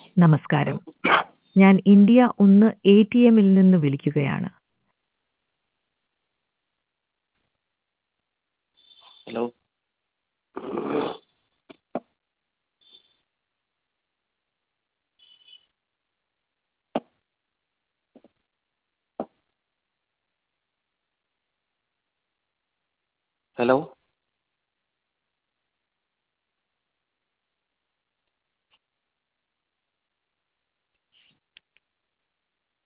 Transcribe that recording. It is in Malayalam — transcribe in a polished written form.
നമസ്കാരം. ഞാൻ ഇന്ത്യ ഒന്ന് എ.ടി.എമ്മിൽ നിന്ന് വിളിക്കുകയാണ്. ഹലോ. ഹലോ.